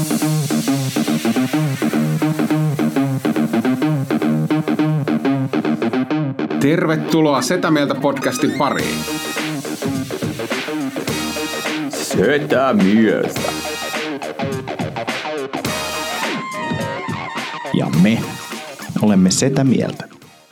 Tervetuloa Setä Mieltä podcastin pariin. Setä Mieltä. Ja me olemme Setä Mieltä.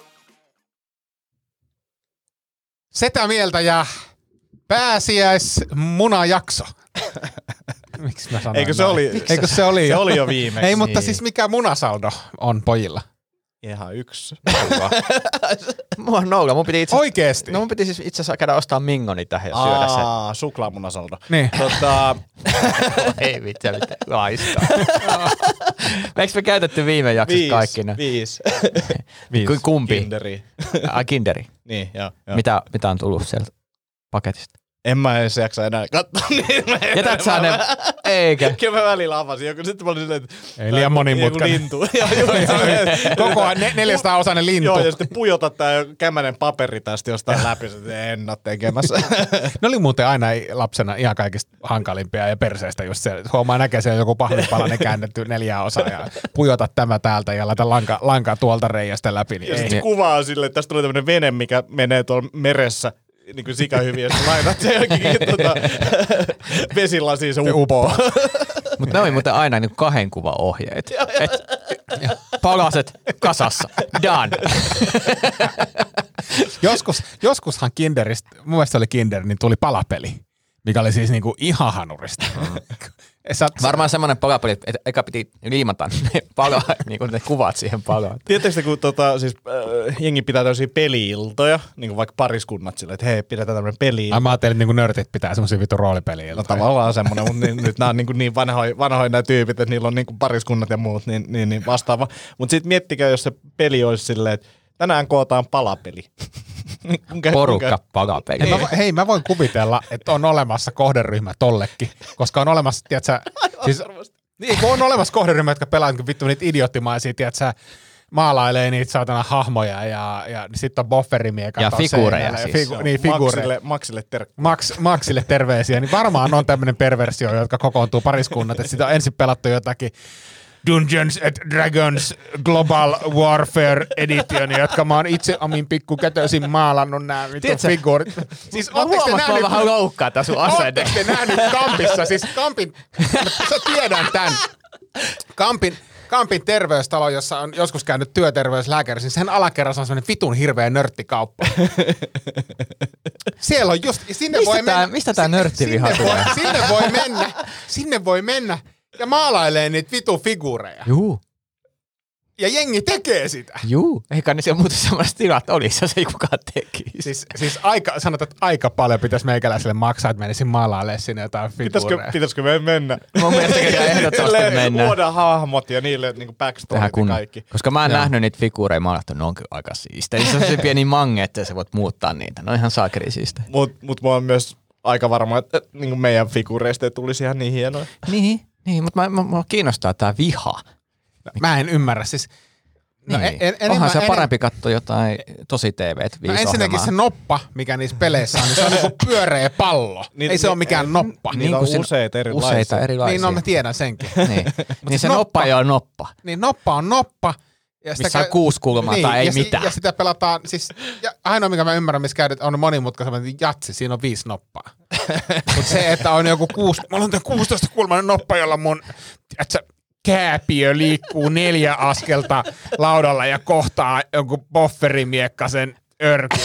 Setä Mieltä ja pääsiäismunajakso. Miksi mä sanoin Eikö se oli? Eikö se oli Se jo? oli jo viimeksi. Ei, mutta siis mikä munasaldo on pojilla? Ihan yksi. Mulla on nolla. Oikeesti? No mun piti siis itse asiassa käydä ostaa mingoni tähän ja syödä sen. Suklaamunasaldo. Niin. Ei mitään laistaa. Eikö me käytetty viime jaksossa kaikki ne? Viisi. Kumpi? Kinderi. Kinderi. Niin, joo. Mitä on tullut sieltä paketista? En mä edes jaksa enää katsoa niin. Jätät sä ne? Eikä. Kyllä mä välillä avasin joku. Sitten mä olin silleen, että Ei liian monimutkainen. Joku lintu. Koko ajan 400-osainen lintu. Joo, ja sitten pujotat tää kämmänen paperi tästä jostain läpi. En oo tekemässä. Ne oli muuten aina lapsena ihan kaikista hankalimpia ja perseistä just se. Huomaa näkee siellä joku pahvipalainen käännetty 4 osaa ja pujota tämä täältä ja laita lankaa tuolta reiästä läpi. Niin ja ei. sitten kuva on silleen, että tästä tulee tämmönen vene, mikä menee tuolla meressä. Niin kuin sika hyvin, ja sitten laitat sen jokin vesilasiin se upoo. Mutta ne oli muuten aina niin 2 kuvan ohjeet. Palaset kasassa. Done. Joskushan Kinderistä, mun mielestä se oli Kinder, niin tuli palapeli, mikä oli siis niinku ihan hanurista. Varmaan semmoinen palapeli, että eka piti liimata ne niinku ne kuvat siihen palaan. Tiedättekö, kun jengi pitää tämmöisiä peli-iltoja, niin kuin vaikka pariskunnat silleen, että hei, pidetään tämmöinen peli-ilta. Mä ajattelin, että niinku nörtit pitää semmosia vittu roolipeli-iltoja. No tavallaan semmoinen, mutta nyt nämä on niin vanhoja nämä tyypit, että niillä on niin pariskunnat ja muut, niin vastaava. Mutta sitten miettikää, jos se peli olisi silleen, että tänään kootaan palapeli. Porukka palapeli. Hei, mä voin kuvitella, että on olemassa kohderyhmä tollekin, koska on olemassa, tiedätkö, siis, niin, kun on olemassa kohderyhmä, jotka pelaa vittu niitä idioottimaisia, tiedätkö, maalailee niitä saatana hahmoja ja sitten on bofferimiekat. Ja figuureja siis. Maxille Maxille terveisiä, niin varmaan on tämmöinen perversio, jotka kokoontuu pariskunnat, että sitä on ensin pelattu jotakin Dungeons and Dragons Global Warfare Edition, jotka mä oon itse omin pikkukätöisin maalannut nää vittu figuurit. Siis mä huomasin, vähän loukkaa tää sun asenne. Ootteko te nähnyt Kampissa? Siis Kampin, sä tiedän tän. Kampin terveystalo, jossa on joskus käynyt työterveyslääkäri, niin sen alakerrassa on semmoinen vitun hirveä nörttikauppa. Siellä on just, mistä tää nörttiviha tulee? Sinne voi mennä ja maalailee niitä vitun figuureja. Juu. Ja jengi tekee sitä. Juu. Eikä ne siellä muuten semmoiset tilat olisi, jos ei kukaan tekisi. Siis sanotaan, että aika paljon pitäisi meikäläiselle maksaa, että menisin maalailemaan sinne jotain figuureja. Pitäisikö me mennä? Mun mielestä ehdottomasti mennä. Luodaan hahmot ja niille niinku backstoryt ja kaikki. Koska mä en nähnyt niitä figuureja, mä ajattelin, että ne on kyllä aika siistejä. Se on se pieni mange, että sä voit muuttaa niitä. Ne on ihan saakeri siistejä. Mut mä oon myös aika varma, että niinku meidän figuureista ei tulisi ihan niin hienoja. Niin, mutta mä kiinnostaa tää viha. Mä en ymmärrä, siis. No niin. Onhan se parempi katsoa jotain tosi TV:t ensinnäkin se noppa, mikä niissä peleissä on, niin se on niinku pyöreä pallo. Ei se ole mikään noppa. Niitä on useita erilaisia. Niin, no mä tiedän senkin. Niin se noppa ei ole noppa. Niin noppa on noppa. Ja missä on 6 kulmaa tai ei mitään. Ja sitä pelataan, siis ainoa mikä mä ymmärrän, missä käydät, on monimutkaisemmin jatsi, siinä on 5 noppaa. Mutta se, että on joku 6, mulla on 16-kulmainen noppa, jolla mun, kääpiö liikkuu 4 askelta laudalla ja kohtaa jonkun bofferimiekkasen örkin.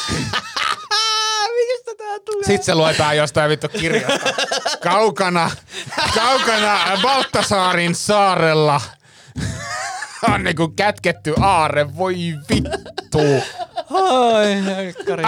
Mistä tää tulee? Sitten se luetaan jostain vittu kirjasta. Kaukana Baltasaarin saarella on niinku kätketty aarre, voi vittu. Ai, herkkari.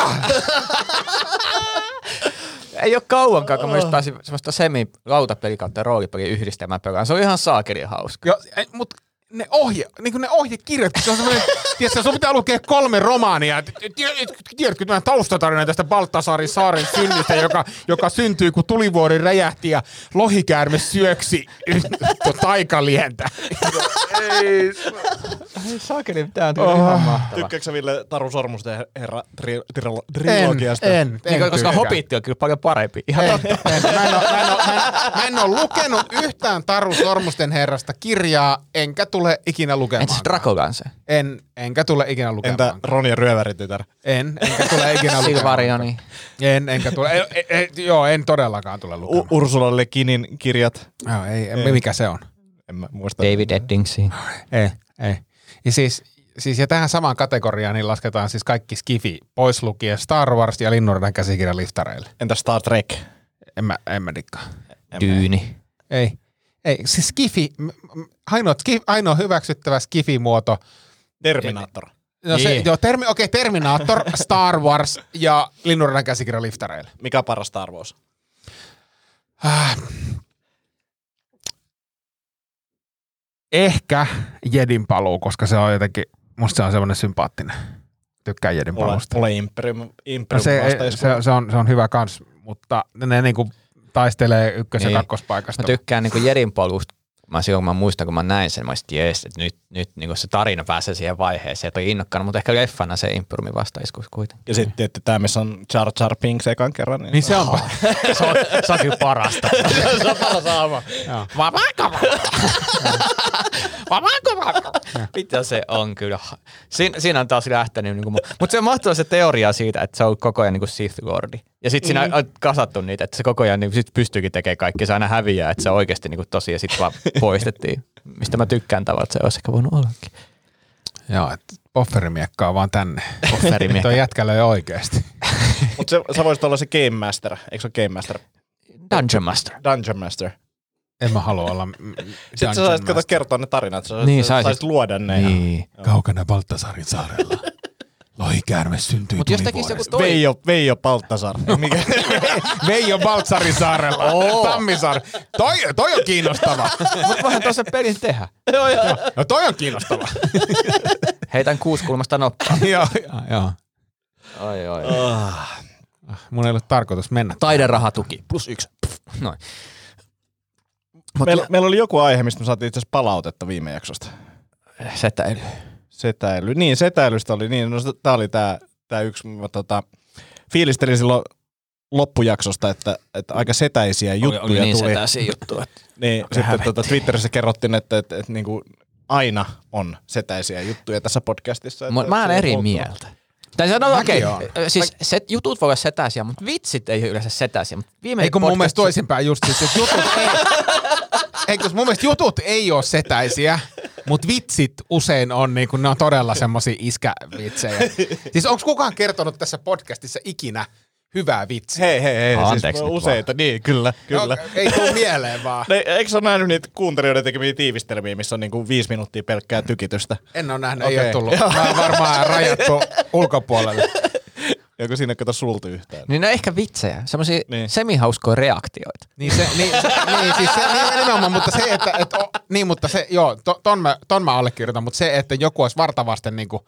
Ei oo kauankaan, kun mä just pääsin semmoista semi-lautapeli kautta roolipeli yhdistelmään pelaan. Se on ihan saakelin hauska. Joo, mut ne ohjekirjat, se on semmoinen, tiedätkö, sun pitää lukea 3 romaania. Tiedätkö tämän taustatarinan tästä Baltasaarin saaren synnystä, joka syntyi, kun tulivuori räjähti ja lohikäärme syöksi taikalientä. Ei. Saakeli, tää on ihan mahtava. Tykkääksä Ville Taru Sormusten herra trilogiasta? En Koska Hobbitti on kyllä paljon parempi. Ihan totta. Mä en ole lukenut yhtään Taru Sormusten herrasta kirjaa, enkä tule ikinä lukemaan. Entäs Dragonlance? Enkä tule ikinä lukemaan. Entä Ronja Ryöväritytär? Enkä tule ikinä lukemaan. Silvarioni. Enkä tule. Joo, en todellakaan tule lukemaan. Ursula Le Guinin kirjat? Joo, ei. Mikä se on? En mä muista. David Eddingsi. Ei. Ja siis ja tähän samaan kategoriaan niin lasketaan siis kaikki skifi, pois lukien Star Wars ja Linnunradan käsikirja liftareille. Entä Star Trek? En mä dikkaa. Dyyni. Ei, siis skifi, ainoa hyväksyttävä skifi-muoto. Terminator. No se, Niin. joo, Terminator, Star Wars ja Linnunradan käsikirja liftareille. Mikä on paras Star Wars? Ehkä Jedin paluu, koska se on jotenkin, musta se on semmoinen sympaattinen. Tykkään Jedin paluusta. Mulle Imperium Se on hyvä kans, mutta ne niinku taistelee ykkös- ja Niin. kakkospaikasta. Mä tykkään niinku Jedin polusta. Mä muistan, kun mä näin sen, mä olisin, jees, että nyt niinku se tarina pääsee siihen vaiheeseen, että on innokkaana, mutta ehkä leffana se Imperiumin vastaiskuus kuitenkin. Ja sitten tietty tää, missä on Jar Jar Binks ekan kerran. Niin se on. Se on kyllä parasta. Se on paras aama. Mitä se on kyllä. Siinä on taas lähtenyt. Niin mutta se on mahtava se teoria siitä, että se on koko ajan niin Sith Lordi. Ja sitten siinä on kasattu niitä, että se koko ajan niin sit pystyykin tekemään kaikkea. Se aina häviää, että se on oikeasti niin tosi ja sitten vaan poistettiin. Mistä mä tykkään tavallaan, että se olisi ehkä voinut ollakin. Joo, että pofferimiekka on vaan tänne. Pofferimiekka. Toi jätkällä jo oikeesti. Mutta sä voisit olla se Game Master. Eikö se ole Game Master? Dungeon Master. Dungeon Master. En mä halua olla Sitten sä saisit kertoa ne tarinat. Sä Niin, saisit luoda ne. Niin. Kaukana Baltasarin saarella. Lohikäärme syntyi Mutta jos tekisi joku toi. Veijo Baltasar. Mikä? Veijo Baltsarin saarella. Tammisaari. Toi on kiinnostava. Mutta voihan tuossa pelin tehdä. No toi on kiinnostava. Heitän 6 kulmasta noppaa. Joo. Oi. Mun ei ollut tarkoitus mennä. Taiderahatuki. +1. Noin. Meillä oli joku aihe, mistä me saatiin itse asiassa palautetta viime jaksosta. Setäily. Setäily. Niin, setäilystä oli niin. No, tää oli tää yksi. Mä fiilistelin silloin loppujaksosta, että aika setäisiä juttuja oli niin tuli. setäisiä juttuja. Niin, sitten Twitterissä kerrottiin, että niinku aina on setäisiä juttuja tässä podcastissa. Mä oon eri mieltä. Tai sanotaan, okei, oon. siis jutut voi olla setäisiä, mutta vitsit ei ole yleensä setäisiä. Eikö mun mielestä toisinpäin just siis, että jutut ei... Eikö mun mielestä jutut ei ole setäisiä, mutta vitsit usein on niinku, ne on todella semmosia iskävitsejä. Siis onko kukaan kertonut tässä podcastissa ikinä hyvää vitsiä? Hei. Anteeksi Siis nyt useita, niin kyllä. No, ei tuu mieleen vaan. Eikö sä ole nähnyt niitä kuuntelijoiden tekemiä tiivistelmiä, missä on niinku 5 minuuttia pelkkää tykitystä? En ole nähnyt, ei ole tullut. Mä oon varmaan rajattu ulkopuolelle. Joku siinä kato sulta yhtään. Niin ne on ehkä vitsejä, semmosia Niin. semihauskoja reaktioita. Nimenomaan, mutta se, mutta se, joo, ton mä allekirjoitan, mutta se, että joku olisi vartavasten niinku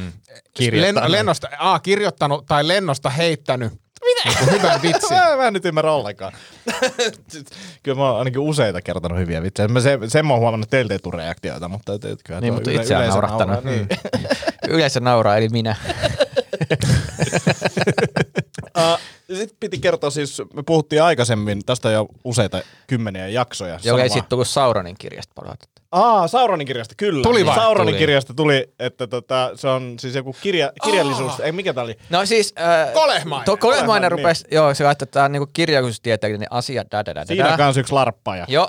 kirjoittanut tai lennosta heittänyt niinku hyvän vitsin. Mä en nyt ymmärrä ollenkaan. Kyllä mä oon ainakin useita kertonut hyviä vitsejä. Sen mä oon huomannut, että teiltä ei tule reaktioita, mutta Niin, mutta itse on naurattanut. Niin. Yleisö nauraa, eli minä. Sitten piti kertoa siis, me puhuttiin aikaisemmin, tästä on jo useita kymmeniä jaksoja. Joo, ei sit tullut Sauronin kirjasta palautetta. Sauronin kirjasta, kyllä. Tuli vai? Sauronin Tuli. kirjasta tuli, että se on siis joku kirjallisuus, ei mikä tää oli? No siis... Kolehmainen. Kolehmainen Niin. rupesi, joo, se laittoi, että tää on niinku kirjallisuustieteellinen asia, Siinä on kans yksi larppaaja. Joo,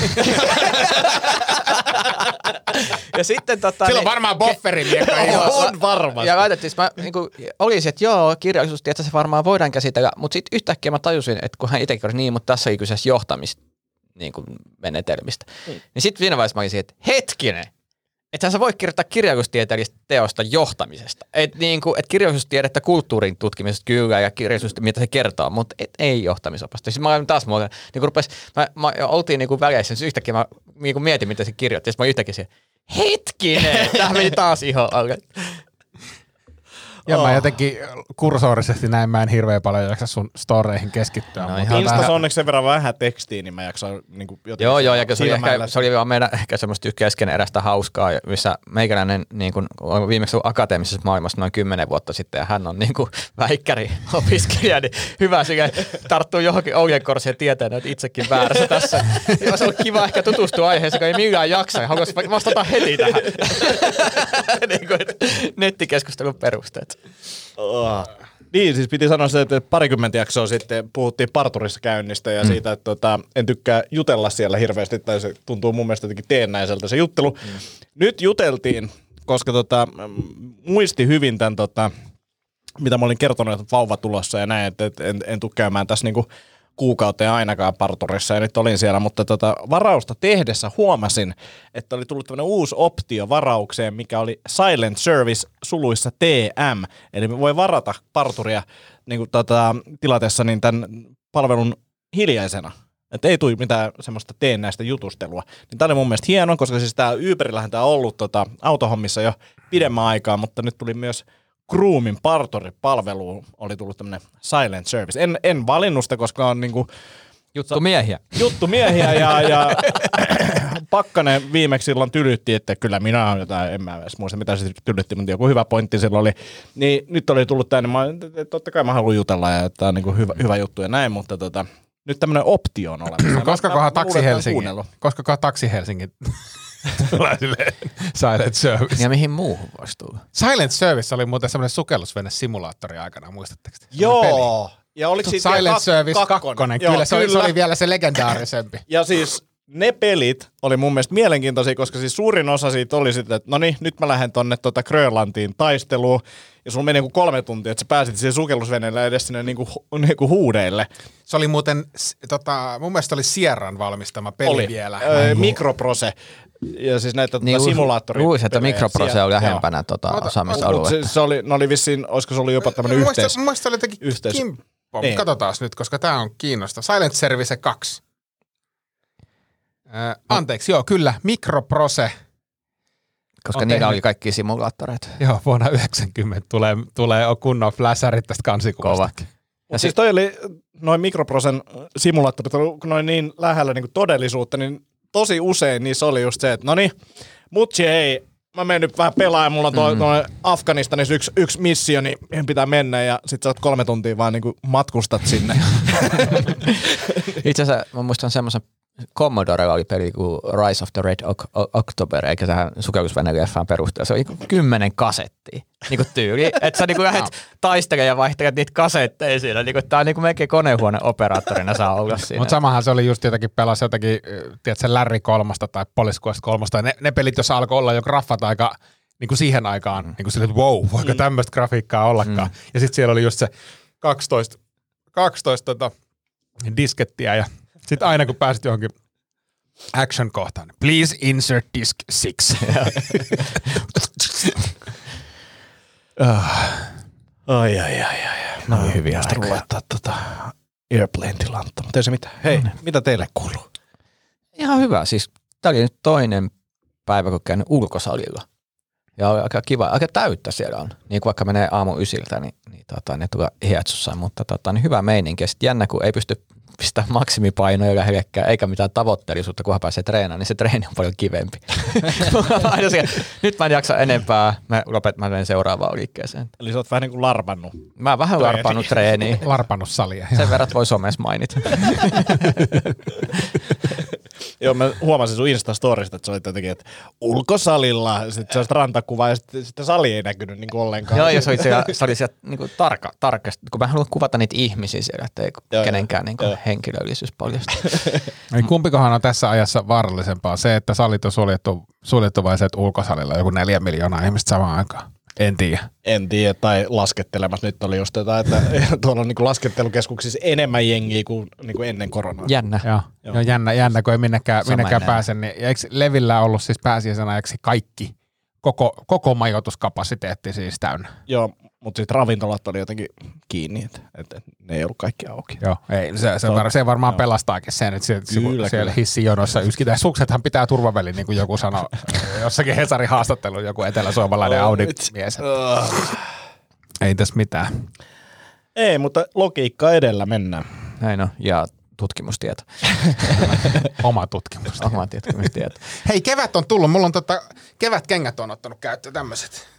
ja sitten Sillä on varmaan bofferimiekka. On varmasti. Ja laitettiin, mä niinku, olisin, että joo, kirjallisuustietä se varmaan voidaan käsitellä, mutta sitten yhtäkkiä mä tajusin, että kun hän itsekin oli niin, mutta tässä ei kyseessä johtamista niin kuin menetelmistä. Niin sitten siinä vaiheessa mä olisin, että hetkinen, ethän sä voi kirjoittaa kirjallisuustieteellistä teosta johtamisesta. Että niinku, et kirjallisuustiedettä kulttuurin tutkimisesta kyllä ja kirjallisuutta, mitä se kertoo, mutta ei johtamisopasta. Siis mä olin taas niinku mä oltiin niinku väleissä, siis yhtäkkiä mä niinku mietin, mitä se kirjoitti, ja sitten mä yhtäkkiä siihen, hetkinen, tämähän meni taas ihan alle. Ja mä jotenkin kursorisesti näin, mä en hirveän paljon jaksa sun storeihin keskittyä. No, mutta Instassa onneksi sen verran vähän tekstiä, niin mä jaksan niin jotenkin... Joo, ja se oli vaan meidän ehkä semmoista keskeneräistä hauskaa, missä meikäläinen niin kuin, on viimeksi ollut akateemisessa maailmassa noin 10 vuotta sitten, ja hän on niin kuin väikkäri-opiskelija, niin hyvä sikä tarttuu johonkin ohjekorsiin ja tietää, että itsekin väärässä tässä. Ja se on kiva ehkä tutustua aiheeseen, kun ei millään jaksa, ja haluaisi vastata heti tähän. Niin kuin, nettikeskustelun perusteet. Niin, siis piti sanoa se, että parikymmentä jaksoa sitten puhuttiin parturissa käynnistä ja siitä, että en tykkää jutella siellä hirveästi, tai se tuntuu mun mielestä jotenkin teennäiseltä se juttelu. Nyt juteltiin, koska muisti hyvin tämän, mitä mä olin kertonut, että vauva tulossa ja näin, että en tule käymään tässä niinku kuukauteen ainakaan parturissa, ja nyt olin siellä, mutta varausta tehdessä huomasin, että oli tullut tämmöinen uusi optio varaukseen, mikä oli Silent Service suluissa TM, eli me voi varata parturia niin kuin tilatessa niin tämän palvelun hiljaisena. Että ei tule mitään semmoista teennäistä jutustelua. Niin tämä oli mun mielestä hieno, koska siis tämä Uberillähän tämä on ollut autohommissa jo pidemmän aikaa, mutta nyt tuli myös Groomin parturipalveluun oli tullut tämmöinen Silent Service. En valinnut sitä, koska on niinku juttumiehiä ja Pakkanen viimeksi silloin tylytti, että kyllä minä olen jotain, en mä edes muista mitä se tylytti, mutta joku hyvä pointti silloin oli. Niin nyt oli tullut tänne, totta kai mä haluan jutella ja tämä on niinku hyvä juttu ja näin, mutta nyt tämmöinen optio on olemassa. Koska Taksi Helsingin tulee silleen Silent Service. Ja mihin muuhun voisi tulla? Silent Service oli muuten semmoinen sukellusvene-simulaattori aikana, muistatteko? Joo. Ja oliko siitä Silent Service 2. Kyllä, se oli vielä se legendaarisempi. Ja siis ne pelit oli mun mielestä mielenkiintoisia, koska siis suurin osa siitä oli sitten, että no niin, nyt mä lähden tonne Grönlantiin taisteluun. Ja sulla meni 3 tuntia, että sä pääsit siihen sukellusveneelle edes sinne niinku huudeille. Se oli muuten, mun mielestä oli Sierran valmistama peli vielä. Microprose. Ja siis näitä niin, simulaattoria. Luulisin, että Microprose oli lähempänä osaamisaluetta. Se oli vissiin, olisiko se ollut jopa tämmöinen Mun mielestä se oli jotenkin kimppo. Niin. Katsotaan nyt, koska tää on kiinnostava. Silent Service 2. Anteeksi, joo, kyllä, Microprose. Koska niillä oli kaikki simulaattoreita. Joo, vuonna 90 tulee kunnon flasherit tästä kansikuvasta. Ja siis toi oli, noin Microprosen simulaattorit oli noin niin lähellä niin kuin todellisuutta, niin tosi usein niissä oli just se, että no niin, mutsi hei, mä menen nyt vähän pelaamaan, mulla on tuo Afganistanissa yksi missio, niin mihin pitää mennä, ja sit sä oot 3 tuntia vaan niin kuin matkustat sinne. Itse asiassa mä muistan semmoisen, Commodorella oli peli kuin Rise of the Red October, eikä tähän sukellusveneleffaan perusteella. Se oli 10 kasettia niin kuin tyyli. Että sä niin lähdet taistelemaan ja vaihtelet niitä kasetteja siinä. Niin tää on niin melkein konehuone-operaattorina saa olla siinä. Mutta samahan se oli just jotakin pelasi jotakin, tiedätkö, Larry 3 tai Police Quest 3. Ne pelit, joissa alkoi olla jo graffat aika niin kuin siihen aikaan. Niin kuin silleen, että wow, voiko tämmöistä grafiikkaa ollakaan. Ja sitten siellä oli just se 12 diskettiä ja sitten aina kun pääsit johonkin action-kohtaan, please insert disk 6. Ai. No hyviä aikoja. Laittaa Airplane-tilannetta, mutta ei se mitään. Hei, mitä teille kuuluu? Ihan hyvä. Siis tää oli nyt toinen päivä, kun käynyt ulkosalilla. Ja oli aika kiva, aika täyttä siellä on. Niin kuin vaikka menee aamu 9, niin ne tulee hietsussaan, mutta niin hyvä meininki. Ja sitten jännä, kun ei pysty pistää maksimipainoja lähellekään, eikä mitään tavoitteellisuutta, kunhan pääsee treenaamaan, niin se treeni on paljon kivempi. Nyt mä en jaksa enempää, mä menen seuraavaan liikkeeseen. Eli sä oot vähän niin kuin larpannut. Mä oon vähän larpannut treeniä. Larpannut salia. Sen verran voi somessa mainita. Joo, mä huomasin sun Instastorista, että se oli jotenkin, että ulkosalilla, sitten se olisi rantakuva ja sitten sali ei näkynyt niin kuin ollenkaan. Joo, ja se oli sieltä niin kuin tarkasti, kun mä haluan kuvata niitä ihmisiä siellä, että ei kenenkään niin kuin henkilöllisyys paljasta. Kumpikohan on tässä ajassa vaarallisempaa? Se, että salit on suljettu vai se, että ulkosalilla on joku 4 miljoonaa ihmistä samaan aikaan? En tiedä, tai laskettelemassa. Nyt oli just tätä, että tuolla on niin laskettelukeskuksissa enemmän jengiä kuin ennen koronaa. Jännä. Joo, jännä, kun ei minnekään pääse. Niin, eikö Levillä ollut siis pääsiäisenä kaikki, koko majoituskapasiteetti siis täynnä? Joo, mutta sitten ravintolat oli jotenkin kiinni, että ne ei ollut kaikki auki. Joo, ei, se varmaan pelastaakin sen, että siellä hissijonoissa yskitään. Suksethan pitää turvavälin, niin kuin joku sanoi jossakin Hesarin haastatteluun, joku eteläsuomalainen Audi-mies. Ei tässä mitään. Ei, mutta logiikka edellä mennään. Näin on, ja tutkimustieto. Oma tutkimus. Oma tutkimustieto. Hei, kevät on tullut. Mulla on kevätkengät on ottanut käyttöön tämmöiset.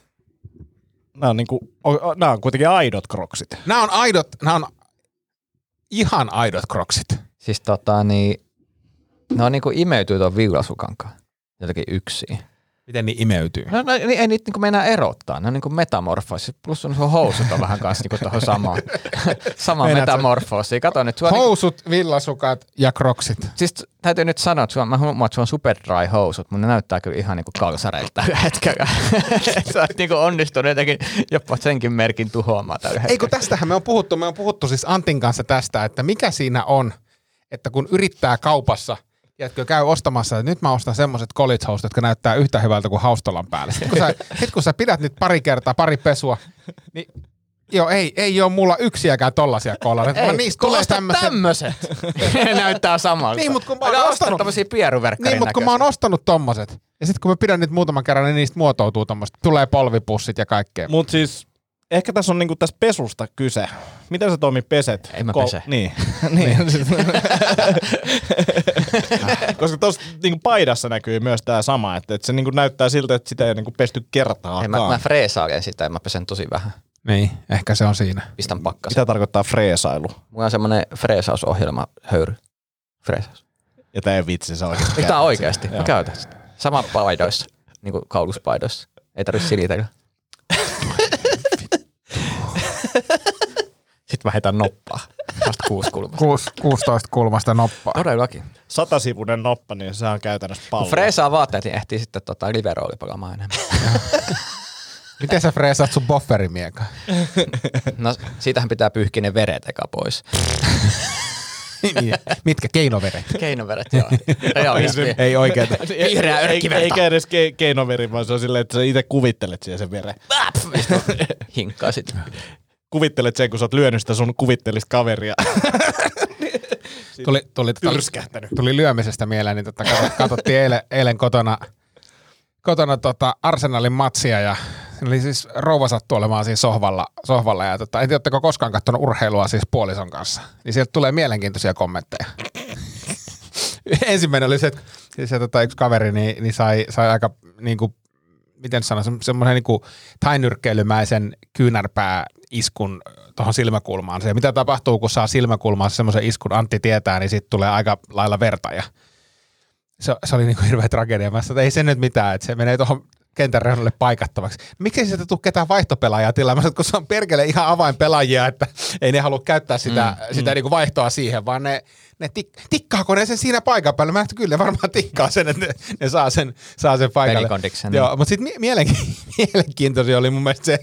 Nämä on kuitenkin aidot kroksit. Nämä on ihan aidot kroksit. Siis ne on niinku imeytyy tuon viulasukankaan. Jotenkin yksin. Miten niin imeytyy? No ei niitä niinku meinaa erottaa. Ne on niinku metamorfoosi. Plus sun housut on vähän kanssa niinku tuohon sama metamorfoosi. Kato nyt. Housut, villasukat ja kroksit. Siis täytyy nyt sanoa, että mä huomaan, että sulla on super dry housut, mutta ne näyttää kyllä ihan niinku kalsareilta hetkellä. Sä oot niinku onnistunut jotenkin jopa senkin merkin tuhoamaan tällä hetkellä. Ei kun tästähän me on puhuttu siis Antin kanssa tästä, että mikä siinä on, että kun yrittää kaupassa, jätkö käy ostamassa, että nyt mä ostan semmoiset college housut, jotka näyttää yhtä hyvältä kuin haustolan päällä. Sitten kun sä pidät nyt pari kertaa, pari pesua, niin joo, ei ole mulla yksiäkään tollasia kollareita. Tulee tämmöset. Ne näyttää samalta. Niin, mutta kun mä oon ostanut tämmösiä pieruverkkarin niin, mutta kun mä oon ostanut tommoset, ja sitten kun mä pidän niitä muutaman kerran, niin niistä muotoutuu tommoset. Tulee polvipussit ja kaikkea. Mutta siis ehkä tässä on niinku tästä pesusta kyse. Miten sä Tomi peset? Ei mä pese. Niin. Koska tuossa niinku paidassa näkyy myös tää sama, että se niinku näyttää siltä, että sitä ei niinku pesty kertaakaan. Mä freesailen sitä ja mä pesen tosi vähän. Niin, ehkä se on siinä. Pistän pakkasen. Mitä tarkoittaa freesailu? Mulla on semmonen freesausohjelma, höyry. Freesaus. Ja tää ei vitsi, se oikeesti. Tää oikeesti. Mä käytän sitä. Sama paidoissa, niinku kauluspaidoissa. Ei tarvitse silitellä. Sitten mä heitän noppaa. Vasta 6 kulmasta. 16 kulmasta noppaa. Todellakin. 100-sivuinen noppa, niin se on käytännössä pallo. Kun freesaa vaatteet, niin ehtii sitten live-rooli palaamaan enemmän. Miten sä freesaat sun bofferimiekan? No siitähän pitää pyyhkiä ne veret eka pois. Mitkä? Keinoveret? Keinoveret, joo. Realisti. Ei oikeeta. Vihreä örkkiverta. Eikä edes keinoveri, vaan se on silleen, että sä itse kuvittelet siihen sen veren. Hinkkaa sit. Kuvittelet sen, kun sä oot lyönyt sitä sun kuvittelista kaveria. Tuli lyömisestä mieleen, niin katsottiin eilen kotona Arsenalin matsia ja oli siis rouva sattu olemaan siinä sohvalla ja en tiedä, oletteko koskaan katsonut urheilua siis puolison kanssa, niin sieltä tulee mielenkiintoisia kommentteja. Ensimmäinen oli se, että yksi kaveri niin sai aika niinku, miten sanoa, semmoinen niinku tainyrkkeilymäisen kyynärpää-iskun tuohon silmäkulmaan. Se, mitä tapahtuu, kun saa silmäkulmaan semmoisen iskun, Antti tietää, niin sitten tulee aika lailla verta ja se oli niinku hirveä tragedia. Mä sanoin, että ei se nyt mitään, että se menee tuohon kentän reunalle paikattavaksi. Miksi ei sieltä tule ketään vaihtopelaajaa tilaa? Mä sanoin, kun se on perkele ihan avainpelaajia, että ei ne halua käyttää sitä niinku vaihtoa siihen, vaan ne tikkaako ne sen siinä paikan päällä? Mä kyllä ne varmaan tikkaa sen, että ne saa sen paikalle. Pelikondiksen. Joo, mutta sitten mielenkiintoisia oli mun mielestä se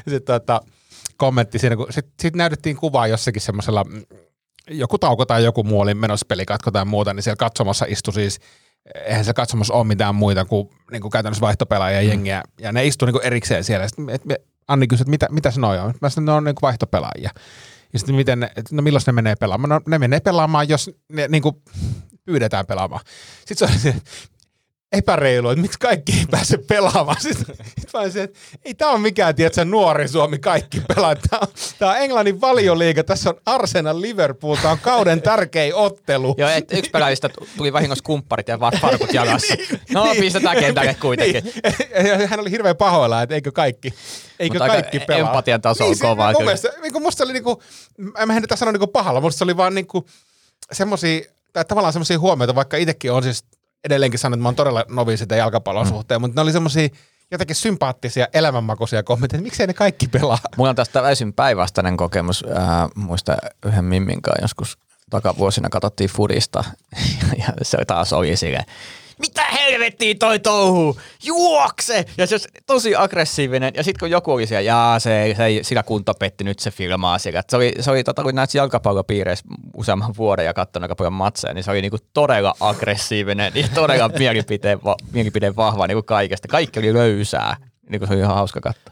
kommentti siinä, kun sit näytettiin kuvaa jossakin semmoisella joku tauko tai joku muu oli menossa pelikatko tai muuta, niin siellä katsomassa istui siis, eihän se katsomassa ole mitään muita kuin niinku käytännössä vaihtopelaajia ja jengiä, ja ne istui niinku erikseen siellä. Sitten Anni kysyi, että mitä se noi on? Mä sanoin, ne on niinku vaihtopelaajia. Ja sitten milloin ne menee pelaamaan? No ne menee pelaamaan, jos ne niinku pyydetään pelaamaan. Sitten se oli se epäreilu, että miksi kaikki ei pääse pelaamaan. Sitten vaan se, että ei tämä ole mikään, tiedätkö, nuori Suomi kaikki pelaa. Tämä on Englannin Valioliiga, tässä on Arsenal Liverpool, tämä on kauden tärkein ottelu. Joo, että yksi pelaajista tuli vahingossa kumpparit ja vaan farkut jalassa. No, pistetään kentälle kuitenkin. Niin. Hän oli hirveän pahoilla, että eikö kaikki pelaa. Empatian taso on kovaa. Mun mielestä, musta oli niinku, mä en nyt sano niinku pahalla, musta se oli vaan niinku semmosia, tai tavallaan semmosia huomioita, vaikka itsekin on siis edelleenkin sanonut, että mä oon todella novi sitä jalkapallon suhteen, mutta ne oli semmosia jotenkin sympaattisia, elämänmakuisia kommentteja, että miksei ne kaikki pelaa. Mulla on tästä täysin päinvastainen kokemus. Muista yhden Mimminkaan joskus takavuosina katsottiin Fudista ja se taas oli silleen, mitä helvettiä toi touhuu, juokse! Ja se on tosi aggressiivinen. Ja sitten kun joku oli siellä, se ei sillä kunto petti, nyt se filmaa siellä. Se oli kun näet jalkapallopiireissä useamman vuoden ja katsonut aika paljon matseja, niin se oli niinku todella aggressiivinen ja todella mielipide vahva niinku kaikesta. Kaikki oli löysää. Niinku se oli ihan hauska katsoa.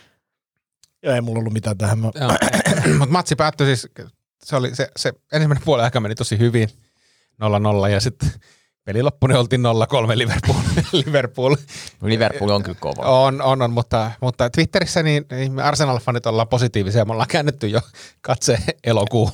Joo, ei mulla ollut mitään tähän. Mutta matsi päättyi siis, se ensimmäinen puoli aika meni tosi hyvin, 0-0 ja sitten peli loppui, niin oltiin 0-3 Liverpool. Liverpool on kyllä kova. On, mutta Twitterissä niin Arsenal-fanit ollaan positiivisia. Me ollaan käännetty jo katse elokuun.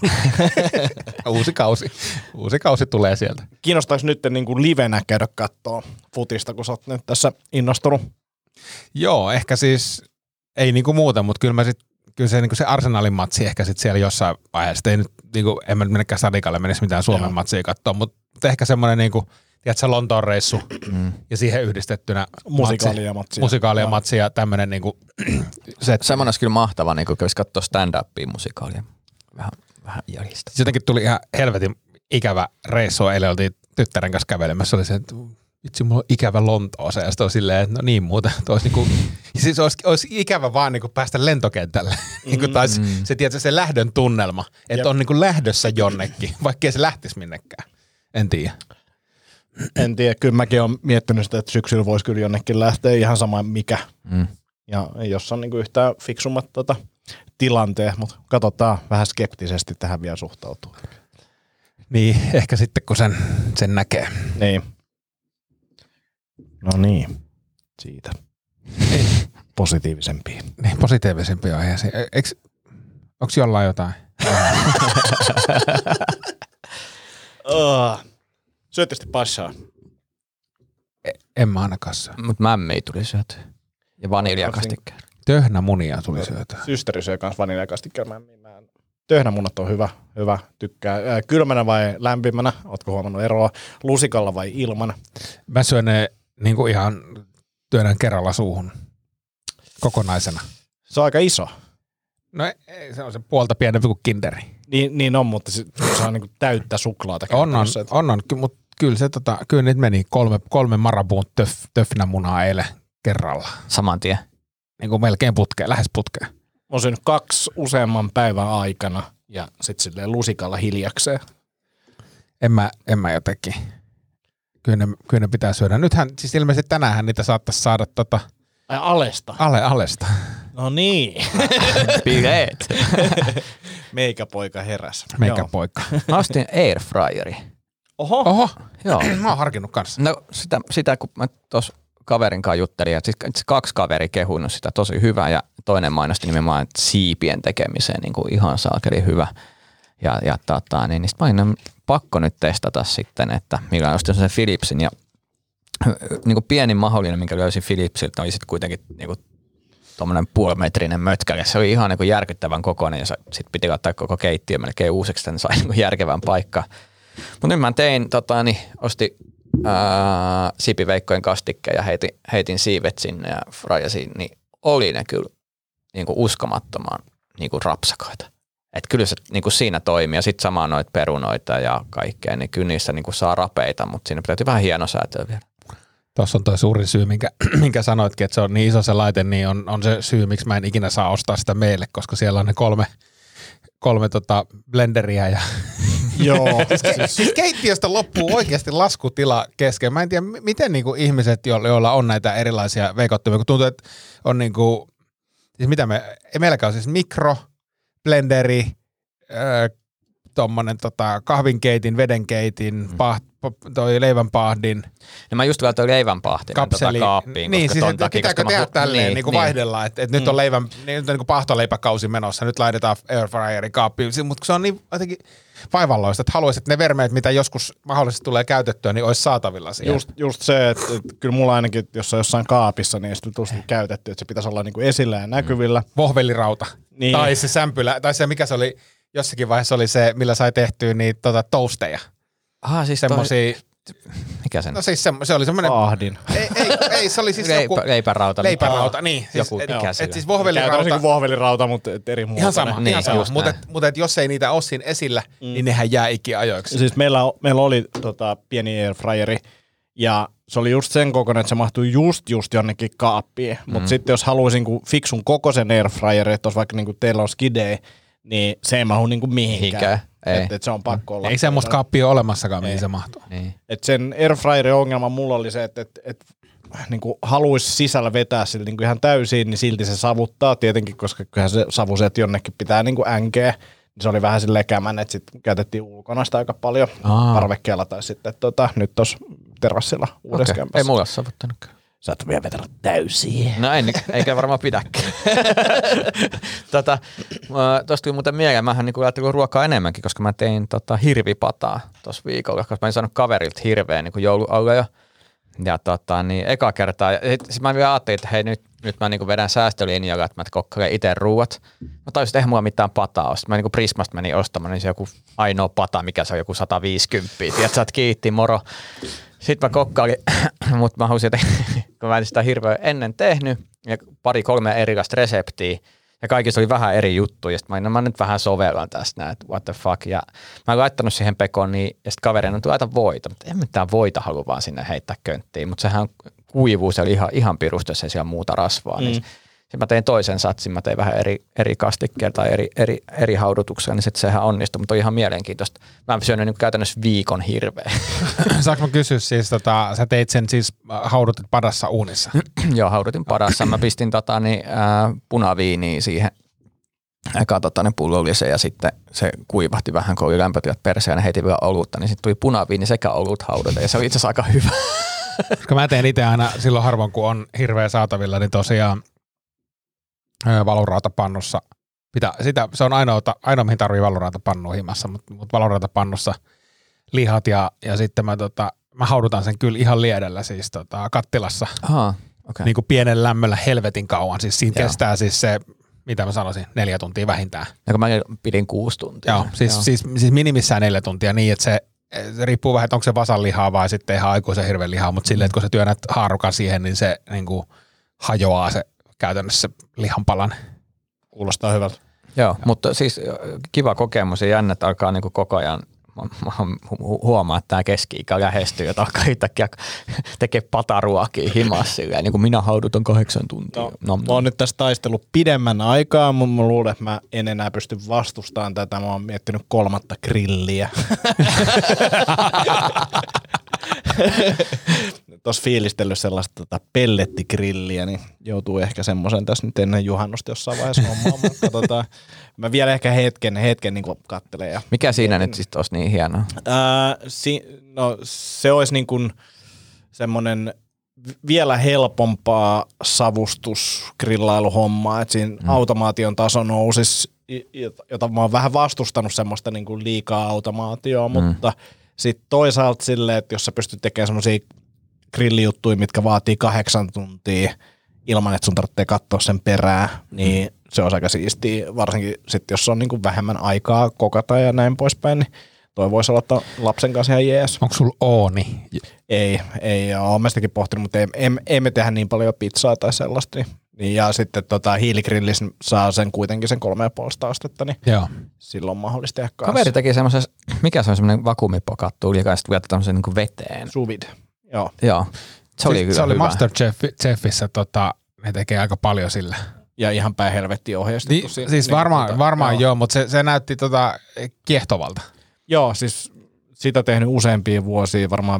Uusi kausi tulee sieltä. Kiinnostaako nyt niin kuin livenä käydä katsoa futista, kun sä oot nyt tässä innostunut? Joo, ehkä siis ei niinku muuta, mutta kyllä se niinku se Arsenalin matsi ehkä sitten siellä jossain vaiheessa. Ei nyt niinku en mä menekään Stadikalle menisi mitään Suomen matsia katsoa, mutta ehkä semmoinen niinku tiedätkö Lontoon reissu ja siihen yhdistettynä musikaalia matsi ja tämmöinen niinku semmoinen olisi kyllä mahtava, niin kun kävisi katsoa stand-upia musikaalia. Vähän järjistä. Jotenkin tuli ihan helvetin ikävä reissu. Eilen oltiin tyttären kanssa kävelemässä. Oli se, että vitsi, mulla on ikävä Lontooseen. Ja sitten on silleen, että no niin muuta. Siis olisi ikävä vaan niin kuin päästä lentokentälle. Tai se, tiedätkö, se lähdön tunnelma. Että on niin kuin lähdössä jonnekin, vaikkei se lähtisi minnekään. En tiedä. En tiedä. Kyllä mäkin olen miettinyt sitä, että syksyllä voisi kyllä jonnekin lähteä ihan sama mikä. Ja jos on niin kuin yhtään fiksummat tilanteet, mutta katsotaan vähän skeptisesti tähän vielä suhtautuu. Niin, ehkä sitten kun sen näkee. Niin. No niin, siitä. Positiivisempia. Niin, positiivisempia aiheisia. Onko jollain jotain? Syöttästi passaa. En mä ainakaan saa. Mutta mämmiä tuli syötyä. Ja vaniljakastikkeella. Töhnämunia tuli syötyä. Systeri syö kans vaniljakastikkeella. Töhnämunat on hyvä, tykkää. Kylmänä vai lämpimänä? Ootko huomannut eroa? Lusikalla vai ilman? Mä syön ne niin kuin ihan työnnän kerralla suuhun kokonaisena. Se on aika iso. No ei, se on se puolta pienempi kuin Kinderi. Niin on, mutta se on niin kuin täyttä suklaata. On, mutta kyllä se kyllä niitä meni 3 marabuun töfnämunaa eilen kerralla. Saman tien. Niin kuin melkein lähes putkeen. On syönyt 2 useamman päivän aikana ja sitten silleen lusikalla hiljakseen. En mä jotenkin. Kyllä ne pitää syödä. Nythän, siis ilmeisesti tänäänhän niitä saattaisi saada Alesta. Alesta. No niin. Bileet. Meikäpoika heräs. Meikäpoika. Mä ostin airfryeri. Oho. Joo. Mä oon harkinnut kanssa. No sitä kun mä tuossa kaverin kanssa juttelin, ja siis 2 kaveri kehunut sitä tosi hyvää, ja toinen mainosti nimenomaan siipien tekemiseen niin kuin ihan saakeli hyvä. Ja niin sitten mä pakko nyt testata sitten, että millä ostin sen Philipsin, ja niin kuin pienin mahdollinen, minkä löysin Philipsiltä, oli sitten kuitenkin niin kuin tuommoinen puolimetrinen mötkäle. Se oli ihan niin kuin järkyttävän kokoinen, ja sitten piti laittaa koko keittiö melkein uusiksi, että sai niin kuin järkevän paikkaan. Mutta nyt mä tein, ostin siipiveikkojen kastikkeen ja heitin siivet sinne ja fryasin, niin oli ne kyllä niin kuin uskomattoman niin kuin rapsakaita. Että kyllä se niin kuin siinä toimii ja sitten samaan noita perunoita ja kaikkea, niin kyllä niissä niin kuin saa rapeita, mutta siinä täytyy vähän hienosäätöä vielä. Tuossa on tuo suurin syy, minkä sanoitkin, että se on niin iso se laite, niin on se syy, miksi mä en ikinä saa ostaa sitä meille, koska siellä on ne kolme blenderiä ja Joo. siis keittiöstä loppuu oikeasti laskutila kesken. Mä en tiedä, miten niinku ihmiset, joilla on näitä erilaisia veikottimia, kun tuntuu, että on niinku, siis mitä meilläkään on siis mikro, blenderi, tommonen kahvinkeitin, vedenkeitin, toi leivänpahdin. No mä just vielä toi leivänpahdin kaappiin. Niin, siis pitääkö tehdä tälleen niin vaihdella, että nyt on niin pahtoleipäkausi menossa, nyt laitetaan airfryerin kaappiin, mutta se on niin jotenkin vaivalloista, että haluaisit, että ne vermeet, mitä joskus mahdollisesti tulee käytettyä, niin olisi saatavilla siellä. Just se, että kyllä mulla ainakin, jos on jossain kaapissa, niin sitten tuosta käytetty, että se pitäisi olla niinku esillä ja näkyvillä. Vohvelirauta. Niin. Tai se sämpylä, tai se mikä se oli, jossakin vaiheessa oli se, millä sai tehtyä niitä toasteja. Siis semmosia. Mikä sen? No siis se oli semmoinen. Pahdin. Ei, se oli siis joku. Leipärauta. Leipärauta, niin. Joku, et siis vohvelirauta. Käytännössä vohvelirauta, mutta eri muuta. Ihan sama. Mutta jos ei niitä ole siinä esillä, niin nehän jää ikiajoiksi. Siis meillä oli pieni airfryeri, ja se oli just sen kokoinen, että se mahtui just jonnekin kaappiin. Mutta sitten jos haluaisin fiksun kokoisen airfryerin, että olisi vaikka teillä on skidei, niin se ei mahdu mihinkään. Että se on pakko olla. Ei semmoista kaappia ole olemassakaan, mihin se mahtuu. Niin. Et sen airfryerin ongelma mulla oli se, että haluaisi sisällä vetää sillä ihan täysin, niin silti se savuttaa tietenkin, koska kyllähän se savu sieltä jonnekin pitää änkeä. Niin se oli vähän silleen kämän, että sitten käytettiin ulkona sitä aika paljon parvekkeella tai sitten nyt tuossa terassilla uudessa kämpässä. Ei mulla ole savuttanutkaan. Sä oot vielä vetänyt täysiä. No eikä varmaan pidäkään. Tuosta tuli muuten mieleen, mähän niin ajattelin ruokaa enemmänkin, koska mä tein hirvipataa tuossa viikolla, koska mä en saanut kaverilta hirveän niin joulualla jo. Ja niin eka kertaa, sit mä vielä ajattelin, että hei nyt mä niin vedän säästölinjalla, että mä kokkailen itse ruuat. Mä tajusin, että eihän mulla mitään pataa ole. Sitten mä niin Prismasta menin ostamaan, niin se joku ainoa pata, mikä se on joku 150. Tiedätkö, että kiitti, moro. Sitten mä kokkailin, mutta mä halusin, että kun mä en sitä hirveän ennen tehnyt, ja 2-3 erilaista reseptiä, ja kaikissa oli vähän eri juttuja, ja sitten mä nyt vähän sovellan tästä näin, että what the fuck, ja mä oon laittanut siihen pekoniin, ja sitten kaverina tuli laita voita, mutta en mitään voita halua vaan sinne heittää könttiin, mutta sehän kuivuu, se oli ihan pirusta, jos ei siellä muuta rasvaa, niin sitten mä tein toisen satsin, mä tein vähän eri kastikkeja tai eri haudutuksia, niin sitten sehän onnistui, mutta on ihan mielenkiintoista. Mä oon syönyt niin käytännössä viikon hirveä. Saanko mä kysyä siis, sä teit sen siis haudutit padassa uunissa? Joo, haudutin padassa. Mä pistin punaviiniä siihen eka pullollisen ja sitten se kuivahti vähän, kun oli lämpötilat perseen ja heitin vielä olutta, niin sitten tuli punaviini sekä olut haudute ja se oli itse asiassa aika hyvä. Koska mä teen itse aina silloin harvoin, kun on hirveä saatavilla, niin tosiaan valurautapannussa. Se on ainoa mihin tarvii valurautapannua himassa, mutta valurautapannussa lihat ja sitten mä haudutan sen kyllä ihan liedellä siis kattilassa. Aha, okay. Niin kuin pienen lämmöllä helvetin kauan. Siis siinä kestää siis se, mitä mä sanoisin, 4 tuntia vähintään. Ja kun mä pidin 6 tuntia. Joo, siis minimissään 4 tuntia niin, että se riippuu vähän, että onko se vasan lihaa vai sitten ihan aikuisen hirveän lihaa, mutta silleen, että kun sä työnnät haarukan siihen, niin se niin kuin hajoaa se käytännössä lihanpalan. Kuulostaa hyvältä. Joo, mutta siis kiva kokemus ja jännä, että alkaa niinku koko ajan huomaa, että tämä keski-ikä lähestyy, että alkaa yhtäkkiä tekee pataruokia himassa silleen, niin kuin minä haudutan 8 tuntia. No, mä oon nyt tässä taistellut pidemmän aikaa, mutta mä luulen, että mä en enää pysty vastustamaan tätä. Mä oon miettinyt 3. grilliä. Tuossa fiilistellyt sellaista pellettigrilliä, niin joutuu ehkä semmoisen tässä nyt ennen juhannusta jossain vaiheessa ommaamaan. Katsotaan. Mä vielä ehkä hetken niin kattelen. Ja mikä siinä nyt sitten olisi niin hienoa? No se olisi niin kuin semmoinen vielä helpompaa savustusgrillailuhommaa, että siinä automaation taso nousisi, jota mä oon vähän vastustanut semmoista niin kuin liikaa automaatioa, mutta sitten toisaalta silleen, että jos sä pystyt tekemään semmoisia grillijuttuja, mitkä vaatii 8 tuntia ilman, että sun tarvitsee katsoa sen perään, niin se on aika siistiä, varsinkin sitten jos on niinku vähemmän aikaa kokata ja näin poispäin, niin toi voisi olla lapsen kanssa ihan jees. Onko sulla ooni? Ei ole mä sitäkin pohtinut, mutta ei me tehdä niin paljon pizzaa tai sellaista. Niin, ja sitten hiiligrillissä saa sen kuitenkin sen 3,5 astetta, niin joo. Silloin on mahdollista tehdä kanssa. Kaveri teki semmoisen, mikä se on semmoinen vakuumipokattu, joka sitten vielä tämmöisen niin veteen. Sous vide, joo. Se oli kyllä se oli hyvä. MasterChefissä, ne tekee aika paljon sillä. Ja ihan päin helvettiin ohjeistettu. Siis varmaan joo, mutta se näytti kiehtovalta. Joo, siis sitä tehnyt useampia vuosia, varmaan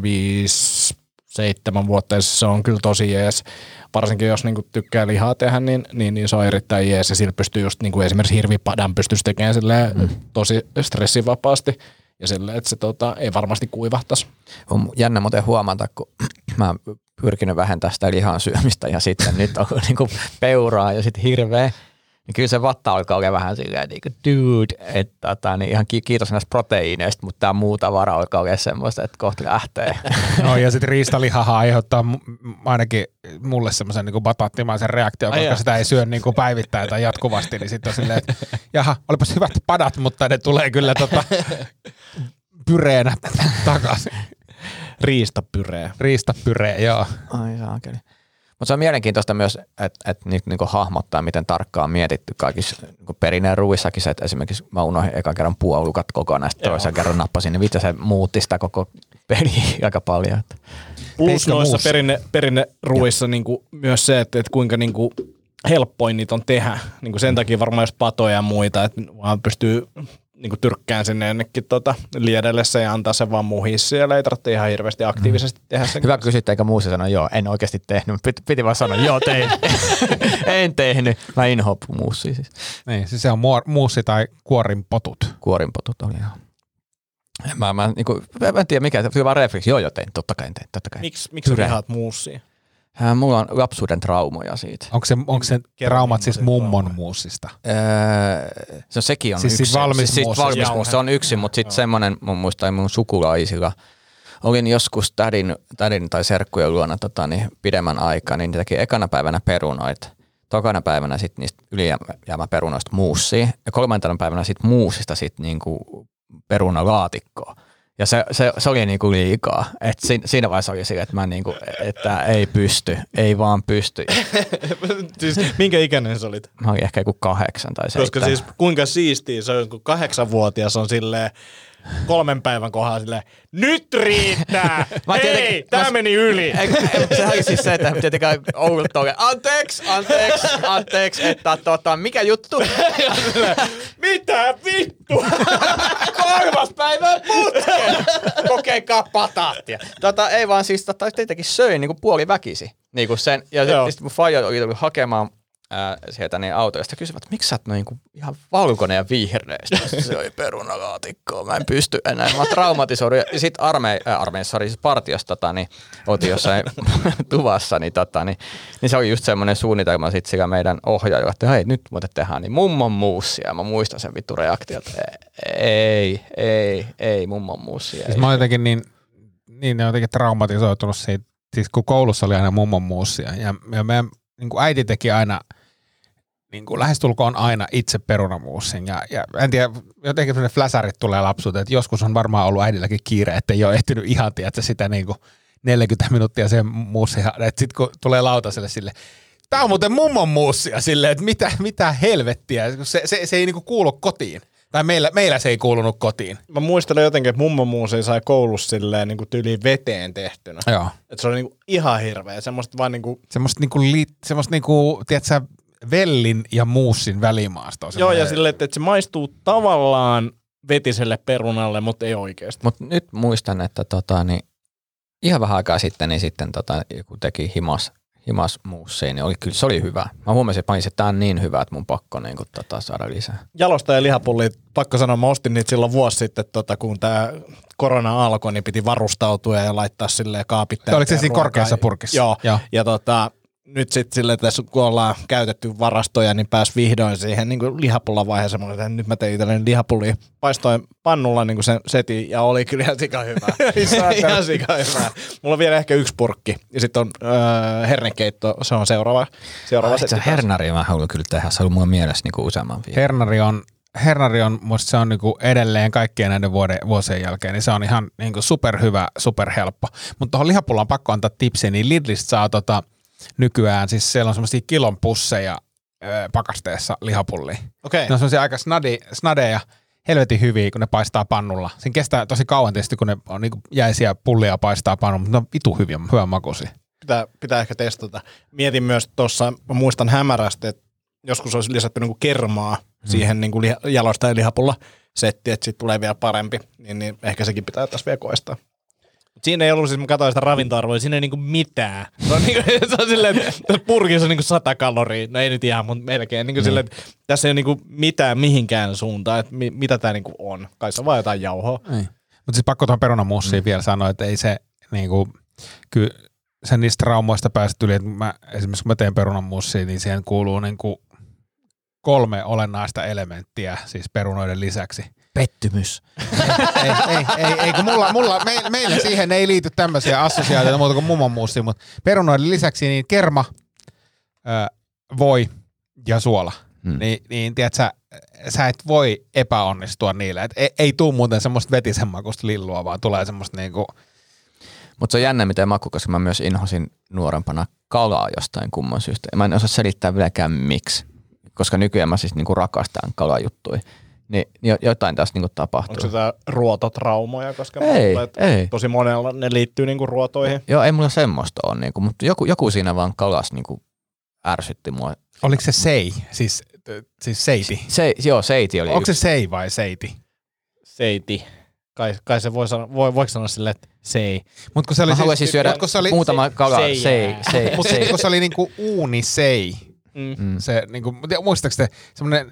5-7 vuotta, ja se on kyllä tosi jees. Varsinkin jos niinku tykkää lihaa tehdä, niin se on erittäin jees, ja sillä pystyy just niinku esimerkiksi hirvipadan pystyisi tekemään tosi stressivapaasti, ja silleen, että se ei varmasti kuivahtaisi. On jännä muuten huomata, kun mä oon pyrkinyt vähentämään sitä lihan syömistä, ja sitten nyt on niinku peuraa ja sitten hirveä. Niin kyllä se vatta alkaa olla vähän silleen, niin kuin dude, että niin ihan kiitos näistä proteiineista, mutta tämä muu tavara alkaa olla semmoista, että kohta lähtee. No ja sitten riistalihahan aiheuttaa ainakin mulle semmoisen niin bataattimaisen reaktion, koska sitä ei syö niin kuin päivittäin tai jatkuvasti, niin sitten on silleen, että jaha, olipas hyvät padat, mutta ne tulee kyllä pyreenä takaisin. Riistapyree, joo. Ai saakeli. Mutta se on mielenkiintoista myös, että niinku hahmottaa, miten tarkkaan on mietitty kaikissa niinku perineen ruuissakin se, että esimerkiksi mä unohdin ekan kerran puolukat kokonaan, sitten toisen kerran nappasin, niin vitsi se muutti sitä koko peliä aika paljon. Plus noissa perinneruuissa niinku myös se, että kuinka niinku helppoin niitä on tehdä. Niinku sen takia varmaan jos patoja ja muita, että vaan pystyy niinku tyrkkään sinne jonnekin liedelle se ja antaa sen vaan muhia siellä, ei tarvitse ihan hirveästi aktiivisesti tehdä sen. Hyvä kysytte, eikä muussa sanoa, joo, en oikeasti tehnyt, piti vaan sanoa, joo, tein. En tehnyt. Mä inhoan muussia siis. Niin, siis se on muussi tai kuorinpotut. Kuorinpotut oli joo. Mä en tiedä mikä, tuli vaan refleksi. Joo, tein, totta kai. Miksi sä vihaat muussia? Mulla on lapsuuden traumoja siitä. Onko se traumat siis mummon muussista? Sekin on siis yksi. Valmismuussa. Se on yksi, mutta sitten semmoinen, mun muistan mun sukulaisilla. Olin joskus tädin tai serkkujen luona pidemmän aikaa, niin ne teki ekana päivänä perunoita. Tokana päivänä sitten niistä ylijäämäperunoista muussia. Ja kolmantena päivänä sitten muusista sitten niinku perunalaatikkoa. Ja se oli niinku liikaa. Et siinä vaiheessa oli sille, että mä niinku, että ei vaan pysty. Siis minkä ikäinen sä olit? Mä olin ehkä joku 8 tai 7. Koska siis kuinka siistiä se on, kun 8-vuotias on silleen 3 päivän kohdalla silleen, nyt riittää! Hei, tää meni yli! Se oli siis se, että tietenkään Oululta oli, anteeksi, että mikä juttu? Mitä vittu? 3. päivän putken! Kokeikaa pataattia. Ei vaan siis, tietenkin söin niinku puoli väkisi. Niinku sen, ja sitten mun faija oli tullut hakemaan sieltä niin autoista ja kysyvät, että miksi sä oot niinku ihan valkoinen ja vihreä? Se oli perunalaatikkoa, mä en pysty enää. Mä traumatisoidun. Ja sit armeijassa, siis partiossa, niin oltiin jossain tuvassa, niin se oli just semmoinen suunnitelma sit sillä meidän ohjaajalla, että hei, nyt muuten tehdään niin mummon muussia. Mä muistan sen vittu reaktion, että ei mummon muussia. Siis mä oon jotenkin niin jotenkin traumatisoitunut siitä, siis kun koulussa oli aina mummon muussia ja meidän niin kuin äiti teki aina, niin kuin lähestulkoon aina itse perunamuussin. Ja en tiedä, jotenkin sellainen fläsärit tulee lapsuuteen, että joskus on varmaan ollut äidilläkin kiire, että ei ole ehtinyt ihan, tiedätkö, sitä niin kuin 40 minuuttia sen muussia. Että sitten kun tulee lautaselle sille, tää on muuten mummon muussia silleen, että mitä helvettiä, se ei niin kuin kuulu kotiin. Tai meillä se ei kuulunut kotiin. Mä muistelen jotenkin, että mummon muusia sai koulussa silleen niin kuin tyyliin veteen tehtynä. Joo. Että se oli niin kuin ihan hirveä. Semmoista vaan niin kuin... Semmoista niinku, tiedätkö, vellin ja muussin välimaastoa. Joo, ja silleen, että se maistuu tavallaan vetiselle perunalle, mutta ei oikeasti. Mutta nyt muistan, että ihan vähän aikaa sitten, niin sitten joku teki himas muussiin, niin kyllä se oli hyvä. Mä huomasin, että tämä on niin hyvä, että mun pakko niin kuin, saada lisää. Jalostaja lihapulli, pakko sanoa, mä ostin niitä silloin vuosi sitten, kun tämä korona alkoi, niin piti varustautua ja laittaa silleen kaapit. Oliko se siinä korkeassa purkissa? Joo. Ja nyt sitten silleen, että kun ollaan käytetty varastoja, niin pääsi vihdoin siihen niin lihapullan vaiheeseen. Että nyt mä tein itselleni lihapullia. Paistoin pannulla niin sen setin ja oli kyllä ihan sika hyvä. Ihan sika hyvä. Mulla on vielä ehkä 1 purkki. Ja sitten on hernekeitto, se on seuraava setti. Hernari mä haluan kyllä tehdä. Se on mulla mielessä niin useamman viikon. Hernari on, musta se on niinku edelleen kaikkien näiden vuosien jälkeen, niin se on ihan niinku superhyvä, superhelppo. Mutta tuohon lihapullaan pakko antaa tipsiä, niin Lidlistä saa nykyään, siis siellä on semmoisia kilon pusseja pakasteessa lihapullia. Okay. Ne on semmoisia aika snadeja, helvetin hyviä, kun ne paistaa pannulla. Siinä kestää tosi kauan tietysti, kun ne on niinku jäisiä pullia paistaa pannulla, mutta ne on vitu hyvän makuisia. Pitää ehkä testata. Mietin myös tuossa, mä muistan hämärästi, että joskus olisi lisätty niinku kermaa siihen niinku jalostajan lihapulla setti, että siitä tulee vielä parempi, niin ehkä sekin pitää tässä vielä koistaa. Siinä ei ollut, siis mä katsoin sitä ravintoarvoa, siinä ei niinku mitään. Se on silleen, että purkissa on niinku 100 kaloria, no ei nyt ihan, mutta melkein. Niinku silleen, että tässä ei ole niinku mitään mihinkään suuntaan, että mitä tää niinku on. Kai se on vaan jotain jauhoa. Mutta siis pakko tuon perunamuussiin vielä sanoa, että ei se niinku, kyllä sen niistä traumoista pääset yli, että esimerkiksi kun mä teen perunamuussiin, niin siihen kuuluu niinku 3 olennaista elementtiä, siis perunoiden lisäksi. Pettymys. Ei kun meillä siihen ei liity tämmöisiä assosiaatioita muuta kuin mummon muussiin, mutta perunoiden lisäksi niin kerma, voi ja suola. Niin tiedätkö, sä et voi epäonnistua niillä. Ei tuu muuten semmoista vetisen makusta lillua, vaan tulee semmoista niinku... Mutta se on jännä miten maku, koska mä myös inhosin nuorempana kalaa jostain kumman syystä. Mä en osaa selittää vieläkään miksi, koska nykyään mä siis niinku rakastan kalajuttuja. Niin jotain tässä niinku tapahtuu. Onko se tää ruototraumoja, koska ei. Tosi monella ne liittyy niinku ruotoihin? Joo, ei mulla semmoista ole, niinku, mutta joku siinä vaan kalas niinku ärsytti mua. Oliko se sei, siis seiti? Joo, seiti oli. Onko se sei vai seiti? Seiti. Kai se voiko sanoa silleen, että sei. Mut kun se oli mä haluaisin syödä muutama kala sei. Mutta kun se oli niinku uunisei. Se niinku, muistatko te semmoinen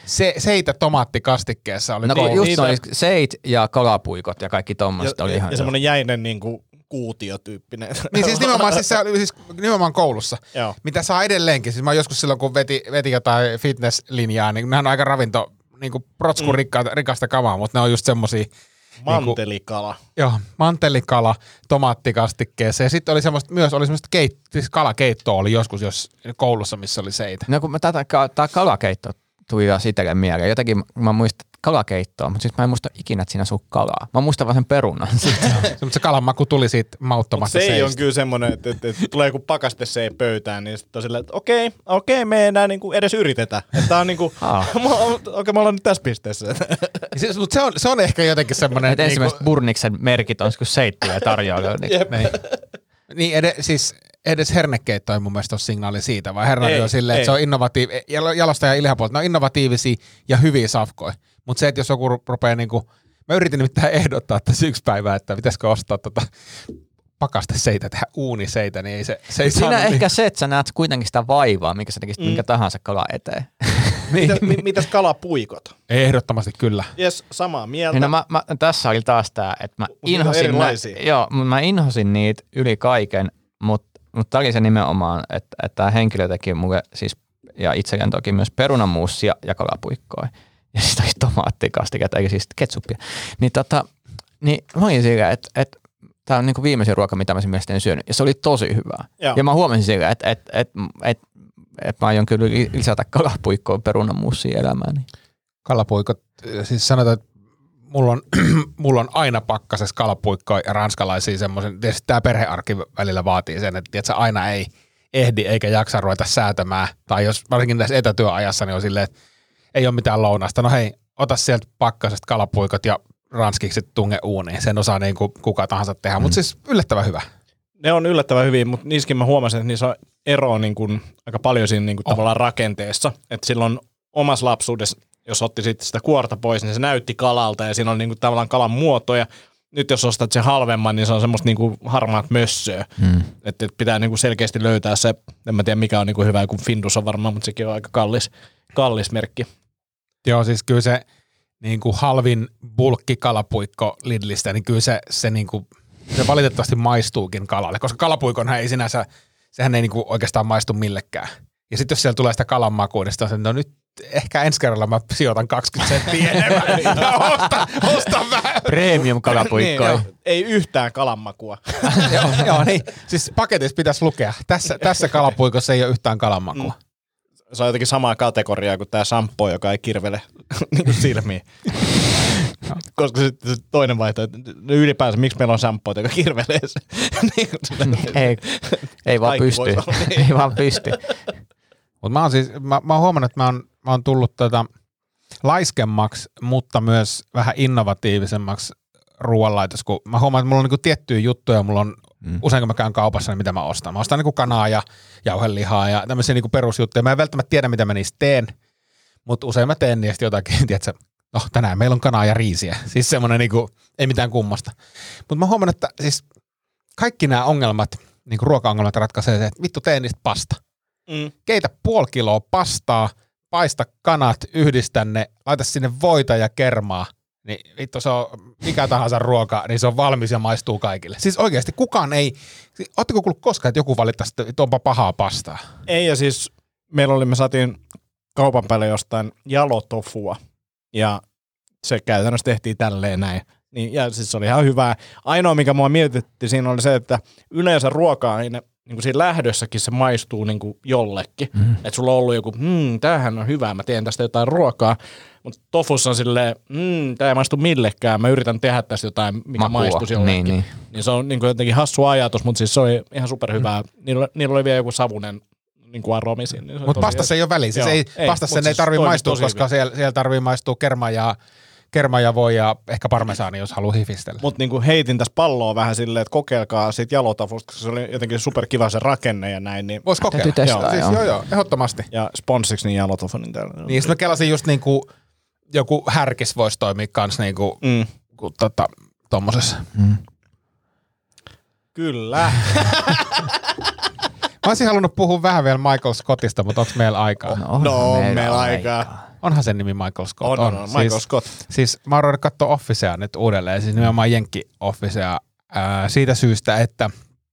seitä tomaattikastikkeessa oli. No niin, kun just niitä- oli seit ja kalapuikot ja kaikki tommoset oli ihan... Ja semmoinen jäinen niinku kuutiotyyppinen. niin siis nimenomaan, siis se oli siis nimenomaan koulussa. Joo. Mitä saa edelleenkin. Siis mä joskus silloin, kun veti jotain fitness-linjaa, niin nehän on aika ravinto, niinku protskun rikasta kamaa, mutta ne on just semmosia... Mantelikala. Joo, mantelikala tomaattikastikkeessa. Ja sitten oli semmoista siis kalakeittoa oli joskus jos koulussa, missä oli seitä. No kun tää kalakeitto tuli jo siitä mieleen. Jotenkin mä muistan kalakeittoa, mutta siis mä en muista ikinä, että siinä suu kalaa. Mä muistan vaan sen perunan. Se kalan maku tuli siitä Mut mauttomasta se ei seistä. on kyllä semmoinen, että tulee joku pakaste se pöytään, niin sitten on silleen, että okei, me ei enää niinku edes yritetä. Että tää on niinku, me ollaan nyt tässä pisteessä. Siis, mutta se on ehkä jotenkin semmoinen... Et ensimmäiset Burniksen merkit on kun seittiä tarjoilla. Niin edes hernekeitto ei mun mielestä ole signaali siitä, vaan hernekeitto on silleen, ei. että se on innovatiivinen, jalostaja ja lihapuolta, ne on innovatiivisia ja hyviä safkoja. Mutta se, että jos joku rupeaa niinku, mä yritin nimittäin ehdottaa tässä yksi päivä, että pitäisikö ostaa pakasteseitä, tehdä uuniseitä, niin ei se ei Siinä saanut ehkä se, että sä näet kuitenkin sitä vaivaa, minkä sä tekisit minkä tahansa kala eteen. Mitäs kalapuikot? Ehdottomasti kyllä. Jes, samaa mieltä. No tässä oli taas tää, että mä niitä on inhosin, erilaisia. mä inhosin niitä yli kaiken, mutta tää oli se nimenomaan, että tää henkilö teki mulle siis, ja itselleen toki myös perunamuussia ja kalapuikkoa. Ja sitten oli tomaattikastiketta, eikä siis ketsuppia. Niin mä olin silleen, että tää on niinku viimeisin ruoka, mitä mä sen mielestäni syönyt. Ja se oli tosi hyvää. Joo. Ja mä huomasin silleen, että mä aion kyllä lisätä kalapuikkoa perunamuusia elämääni. Kalapuikot, siis sanotaan, että mulla on aina pakkasessa kalapuikkoja ja ranskalaisia semmoisen, tietysti tämä perhearki välillä vaatii sen, että sä aina ei ehdi eikä jaksa ruveta säätämään, tai jos varsinkin tässä etätyöajassa, niin on silleen, että ei ole mitään lounasta. No hei, ota sieltä pakkasesta kalapuikot ja ranskikset tunge uuniin. Sen osaa niin kuin kuka tahansa tehdä, mutta siis yllättävän hyvä. Ne on yllättävän hyviä, mutta niissäkin mä huomasin, että niissä on eroa niin kuin aika paljon siinä niin kuin tavallaan rakenteessa. Että silloin omassa lapsuudessa, jos otti sitten sitä kuorta pois, niin se näytti kalalta ja siinä on niin kuin tavallaan kalan muotoja. Nyt jos ostat sen halvemman, niin se on semmoista niin kuin harmaat mössöä. Että pitää niin kuin selkeästi löytää se, en mä tiedä mikä on niin kuin hyvä, kun Findus on varmaan, mutta sekin on aika kallis merkki. Joo, siis kyllä se niin kuin halvin bulkkikalapuikko Lidlistä, niin kyllä se, niin kuin, se valitettavasti maistuukin kalalle, koska kalapuikonhan ei sinänsä, sehän ei niin kuin oikeastaan maistu millekään. Ja sitten jos siellä tulee sitä kalan makua, niin sitten on se, no nyt ehkä ensi kerralla mä sijoitan 20 senttiä enemmän. Osta vähän. Premium kalapuikkoja. Niin, ei yhtään kalanmakua. Joo, niin. Siis paketissa pitäisi lukea. Tässä kalapuikossa ei ole yhtään kalanmakua. Se on jotenkin samaa kategoriaa kuin tämä shampoo, joka ei kirvele niin kuin silmiin. Koska se toinen vaihtoehto, ylipäänsä miksi meillä on shampoo, joka kirvelee se. Ei vaan Kaikki pysty. voisi olla niin. Ei vaan pysty. Mutta mä oon huomannut, että mä oon tullut laiskemmaksi, mutta myös vähän innovatiivisemmaksi ruoanlaitos, kun mä huomaan, että mulla on niinku tiettyjä juttuja, mulla on usein kun mä käyn kaupassa, niin mitä mä ostan. Mä ostan niinku kanaa ja jauhelihaa ja tämmöisiä niinku perusjuttuja. Mä en välttämättä tiedä, mitä mä niistä teen, mutta usein mä teen niistä jotakin, tiedätkö, tänään meillä on kanaa ja riisiä. Siis semmoinen niinku, ei mitään kummasta. Mutta mä huomannut, että siis kaikki nämä ongelmat, niinku ruoka-ongelmat ratkaisee se, että vittu tee niistä pasta. Keitä 0,5 kiloa pastaa, paista kanat, yhdistä ne, laita sinne voita ja kermaa. Niin vittu se on mikä tahansa ruoka, niin se on valmis ja maistuu kaikille. Siis oikeasti kukaan ei, ootteko kuullut koskaan, että joku valittaisi, että onpa pahaa pastaa? Ei, ja siis me saatiin kaupan päälle jostain jalotofua, ja se käytännössä tehtiin tälleen näin. Niin, ja siis se oli ihan hyvää. Ainoa, mikä mua mietittiin siinä oli se, että yleensä ruoka-aine, niin kuin siinä lähdössäkin se maistuu niin kuin jollekin. Että sulla on ollut joku, tämähän on hyvää, mä teen tästä jotain ruokaa. Mutta tofussa on silleen, tää ei maistu millekään, mä yritän tehdä tästä jotain, mikä maistuisi jollekin. Niin se on niin kuin jotenkin hassu ajatus, mutta siis se oli ihan superhyvää. Niillä oli vielä joku savunen niin kuin aromi siinä. Niin mutta pastassa ei ole väliä. Siis pastassa ei tarvitse maistua, koska siellä tarvii maistua kerma ja voi ja ehkä parmesaani, jos haluaa hifistellä. Mutta niinku heitin tässä palloa vähän silleen, että kokeilkaa siitä jalotafusta, koska se oli jotenkin superkiva se rakenne ja näin. Niin vois kokeilla. Testaa, joo, ehdottomasti. Ja sponsiksi niin jalotafu. Niin täällä. Niin, mä kelasin just niinku, joku härkis voisi toimia kans niinku, tommosessa. Kyllä. Mä olisin halunnut puhua vähän vielä Michael Scottista, mutta onko meillä aikaa? No, meillä aikaa. Onhan sen nimi Michael Scott. On. Michael Scott. Siis mä oon ruvennut katsoa Officea nyt uudelleen, siis nimenomaan Jenkki Officea siitä syystä, että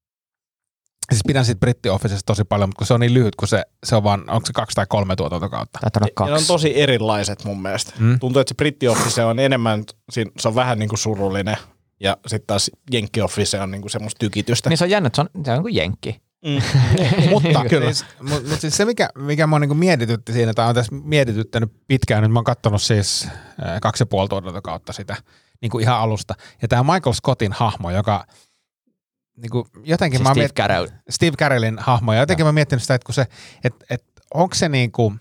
siis pidän siitä britti-officesta tosi paljon, mutta kun se on niin lyhyt, kun se on vaan, onko se 2 tai 3 tuotantokautta? Taitaa olla 2. Ne on tosi erilaiset mun mielestä. Tuntuu, että se britti-office on enemmän, se on vähän niin kuin surullinen, ja sitten taas Jenkki-office on niin kuin semmoista tykitystä. Niin se on jännä, että se on kuin Jenkki. Mutta siis se, mikä mua niinku mietitytti siinä, tai on tässä mietityttänyt pitkään, nyt mä oon katsonut siis 2,5 tuotantokautta sitä niin kuin ihan alusta. Ja tämä Michael Scottin hahmo, joka niinku, jotenkin siis Steve Carellin hahmo, ja jotenkin mä oon miettinyt sitä, että kun se, onko se niinku,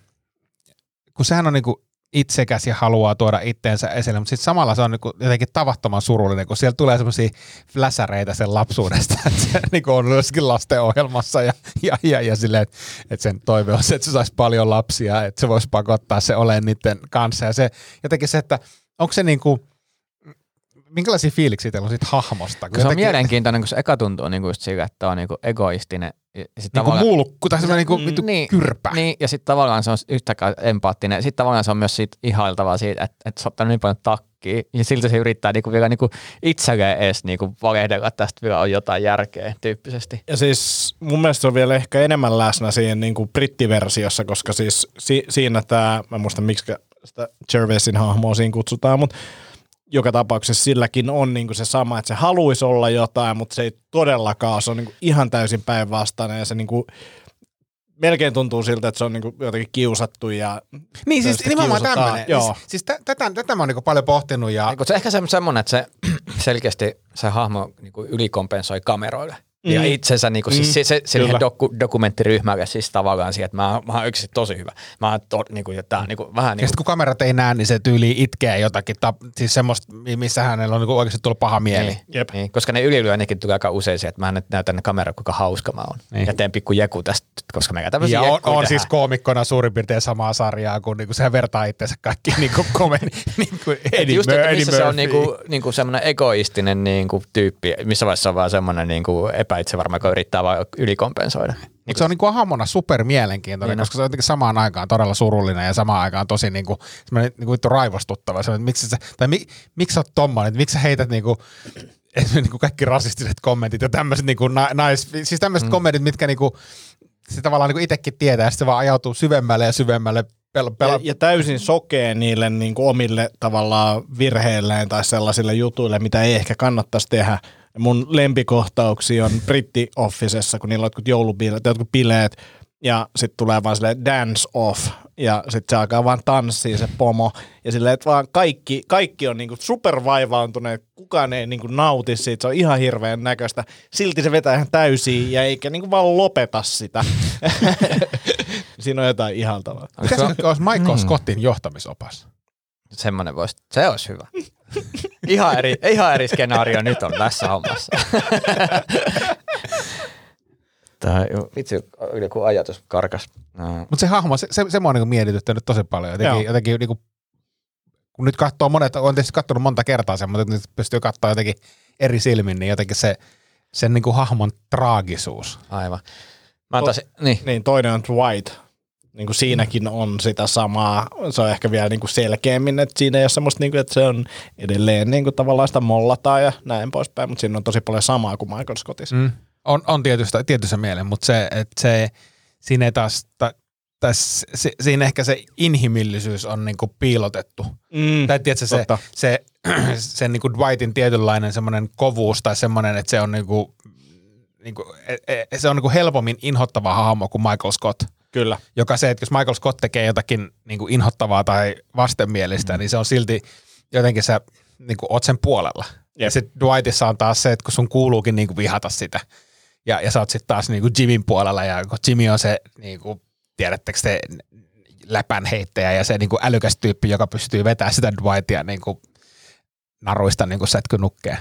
kun sehän on niinku itsekäs ja haluaa tuoda itteensä esille, mutta sitten samalla se on niinku jotenkin tavattoman surullinen, kun siellä tulee semmoisia fläsäreitä sen lapsuudesta, että se niinku on jossakin lastenohjelmassa ja silleen, että sen toive on se, että se saisi paljon lapsia, että se voisi pakottaa se olemaan niiden kanssa. Ja se jotenkin se, että onko se niinku, minkälaisia fiiliksiä teillä on siitä hahmosta? Se on mielenkiintoinen, kun se eka tuntuu niinku just sillä, että on niinku egoistinen. Niinku mulkku tai semmoinen niinku kyrpä. Niin, ja sitten tavallaan se on yhtäkään empaattinen. Sitten tavallaan se on myös siitä ihailtavaa siitä, että se ottaa niin paljon takkia. Ja silti se yrittää vielä itselleen edes valehdella, että tästä vielä on jotain järkeä tyyppisesti. Ja siis mun mielestä se on vielä ehkä enemmän läsnä siinä niinku brittiversiossa, koska siis siinä tämä, mä en muista miksi sitä Gervaisin hahmoa siinä kutsutaan, mutta joka tapauksessa silläkin on niinku se sama, että se haluaisi olla jotain, mutta se ei todellakaan, se on niinku ihan täysin päinvastainen ja se niinku melkein tuntuu siltä, että se on niinku jotenkin kiusattu ja niin siis nimenomaan tämmöinen. Siis tätä mä oon niinku paljon pohtinut. Ja se ehkä semmoinen, että se selkeästi se hahmo niinku ylikompensoi kameroille. Ja itsensä niinku, siis se dokumenttiryhmälle siis tavallaan siihen, että mä oon yksi tosi hyvä. Mä oon niinku, tää niinku vähän niinku. Ja sit kun kamerat ei näe, niin se tyyli itkee jotakin, siis semmoista, missä hänellä on niinku oikeasti tullut paha mieli. Niin, koska ne ylilyönnekin tulee aika usein siihen, että mä nyt näytän ne kamerat, kuinka hauska mä oon. Niin. Ja teen pikku jeku tästä, koska meillä tämmöisiä jekkuja on siis koomikkona suurin piirtein samaa sarjaa, kun niinku sehän vertaa itseensä kaikki niinku niinku Eddie just, että missä Murphy. Se on niinku semmoinen egoistinen niinku tyyppi, missä vaiheessa on vaan semmoinen niinku epäitsevarma, joka yrittää vaan ylikompensoida. Mutta se on niinku hahmona super mielenkiintoinen, koska se on jotenkin samaan aikaan todella surullinen ja samaan aikaan tosi niinku vittu raivostuttava. Se, miksi sä oot tommoinen, miksi sä heität niinku kaikki rasistiset kommentit ja tämmöiset niinku siis tämmöiset kommentit, mitkä niinku se tavallaan niinku itsekin tietää ja sitten se vaan ajautuu syvemmälle ja syvemmälle. Ja täysin sokee niille niinku omille tavallaan virheilleen tai sellaisille jutuille, mitä ei ehkä kannattaisi tehdä. Mun lempikohtauksia on Britti-Officessa, kun niillä on jotkut bileet, ja sitten tulee vaan silleen dance off, ja sitten se alkaa vaan tanssiin se pomo, ja silleen, että vaan kaikki on niinku supervaivaantuneet, kukaan ei niinku nauti siitä, se on ihan hirveän näköistä, silti se vetää ihan täysiin, ja eikä niinku vaan lopeta sitä. Siinä on jotain ihaltavaa. Pitäisikö olisi Michael Scottin johtamisopas? Semmoinen voisi, se olisi hyvä. Ihan eri skenaario nyt on tässä hommassa. Tämä vitsi, joku ajatus karkas. Mutta se hahmo, se mua on niinku mietityttänyt tosi paljon. Jotenkin niinku, kun nyt katsoo monet, olen tietysti katsonut monta kertaa sen, mutta nyt pystyy katsoa jotenkin eri silmin, niin jotenkin sen niinku hahmon traagisuus. Aivan. Niin, toinen on Dwight. Niin kuin siinäkin on sitä samaa, se on ehkä vielä niin kuin selkeämmin, että siinä ei ole semmoista, niin kuin, että se on edelleen niin kuin tavallaan sitä mollataan ja näin poispäin, mutta siinä on tosi paljon samaa kuin Michael Scottissa. On tietyssä mielessä, mutta siinä ei taas, siinä ehkä se inhimillisyys on niin kuin piilotettu. Tai tiedätkö, se niin kuin Dwightin tietynlainen semmoinen kovuus tai semmoinen, että se on niin kuin se on niin kuin helpommin inhottava hahmo kuin Michael Scott. Kyllä. Joka se, että jos Michael Scott tekee jotakin niin kuin inhottavaa tai vastenmielistä, niin se on silti jotenkin sä niin kuin oot sen puolella. Yep. Ja sitten Dwightissa on taas se, että kun sun kuuluukin niin kuin vihata sitä. Ja sä oot sitten taas niin kuin Jimin puolella, ja kun Jimmy on se, niin kuin, tiedättekö te, läpänheittäjä ja se niin kuin älykäs tyyppi, joka pystyy vetämään sitä Dwightia niin kuin naruista niin kuin sätkynukkeen.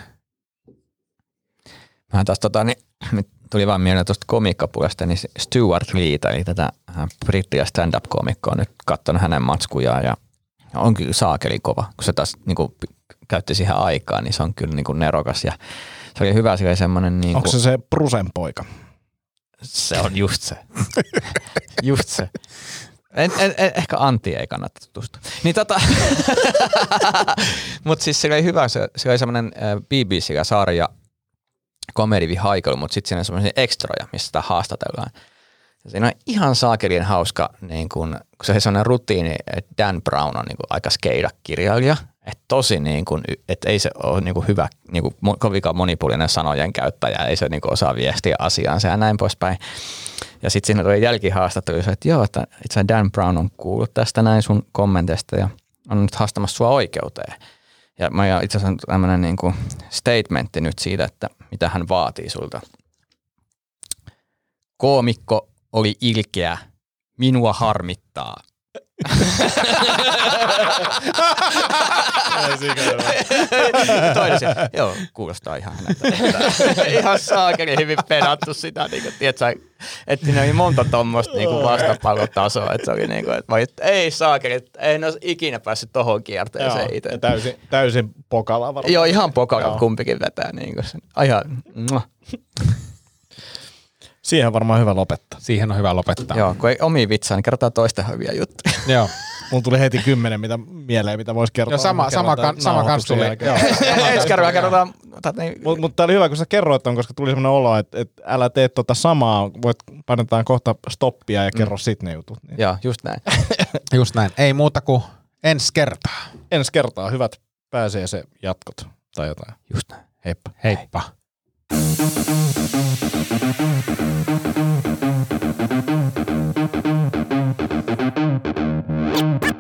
Mä taas tuli vaan mieleen tuosta komikkapuolesta, niin Stuart Lee, eli tätä brittiä stand-up-komikkoa, nyt katsonut hänen matskujaan ja on kyllä saakeli kova, kun se taas niin kuin, käytti siihen aikaa, niin se on kyllä niin kuin nerokas ja se oli hyvä semmoinen. Niin onko se Brusen poika? Se on just se. Just se. Ehkä Antti ei kannata tutustua. Niin mutta siis se oli hyvä, se oli semmoinen BBC-sarja Comedy with Haikailu, mutta sitten siinä on semmoisia extroja, missä sitä haastatellaan. Ja siinä on ihan saakelin hauska, niin kun se on semmoinen rutiini, että Dan Brown on niin kun aika skeida-kirjailija. Että tosi niin kun, että ei se ole niin kun hyvä, niin kun kovinkaan monipuolinen sanojen käyttäjä, ei se niin kun osaa viestiä asiaansa ja näin poispäin. Ja sitten siinä tuli jälkihaastattelu, että joo, että itse Dan Brown on kuullut tästä näin sun kommenteista ja on nyt haastamassa sua oikeuteen. Ja mä itse asiassa tämmöinen niin kuin statementti nyt siitä, että mitä hän vaatii sulta. Koomikko oli ilkeä. Minua harmittaa. Toinen joo, kuulostaa ihan häneltä. Ihan saakeli hyvin pedattu sitä, niin kuin, tiedätkö, että siinä oli monta tommoista niin vastapallotasoa, että se oli niin kuin, että ei saakeli, että en olisi ikinä päässyt tohon kierteeseen itse. Täysin pokala varmaan. Joo, ihan pokala kumpikin vetää. Niin kuin, ihan, siihen varmaan hyvä lopettaa. Siihen on hyvä lopettaa. Joo, kun ei omia vitsaa, niin kerrotaan toisten hyviä juttuja. Joo. Mulla tuli heti 10 mieleen, mitä voisi kertoa. Joo, sama kans tuli. Ensi kerralla kerrotaan. Mutta tää oli hyvä, kun sä kerroit ton, koska tuli semmoinen olo, että älä tee tota samaa, painetaan kohta stoppia ja kerro sit ne jutut. Niin. Joo, just näin. Just näin. Ei muuta kuin ensi kertaa. Ensi kertaa. Hyvät pääsiäisen jatkot tai jotain. Just näin. Heippa. Heippa. Hei.